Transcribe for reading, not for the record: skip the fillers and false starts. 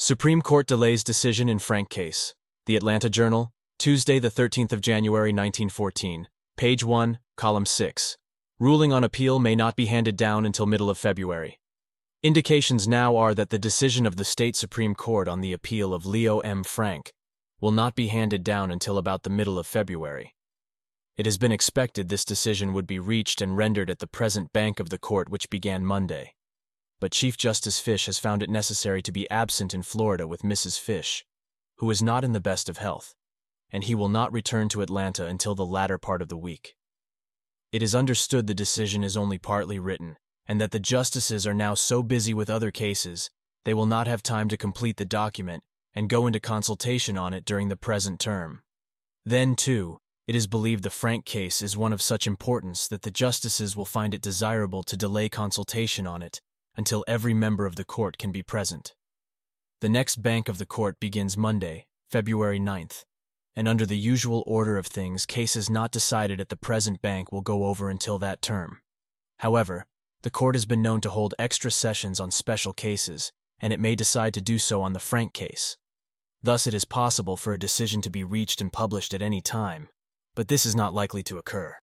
Supreme Court delays decision in Frank case. The Atlanta Journal, Tuesday, the 13th of January, 1914. Page 1, column 6. Ruling on appeal may not be handed down until middle of February. Indications now are that the decision of the state Supreme Court on the appeal of Leo M. Frank will not be handed down until about the middle of February. It has been expected this decision would be reached and rendered at the present bank of the court, which began Monday. But Chief Justice Fish has found it necessary to be absent in Florida with Mrs. Fish, who is not in the best of health, and he will not return to Atlanta until the latter part of the week. It is understood the decision is only partly written, and that the justices are now so busy with other cases, they will not have time to complete the document and go into consultation on it during the present term. Then, too, it is believed the Frank case is one of such importance that the justices will find it desirable to delay consultation on it until every member of the court can be present. The next bank of the court begins Monday, February 9th, and under the usual order of things, cases not decided at the present bank will go over until that term. However, the court has been known to hold extra sessions on special cases, and it may decide to do so on the Frank case. Thus, it is possible for a decision to be reached and published at any time, but this is not likely to occur.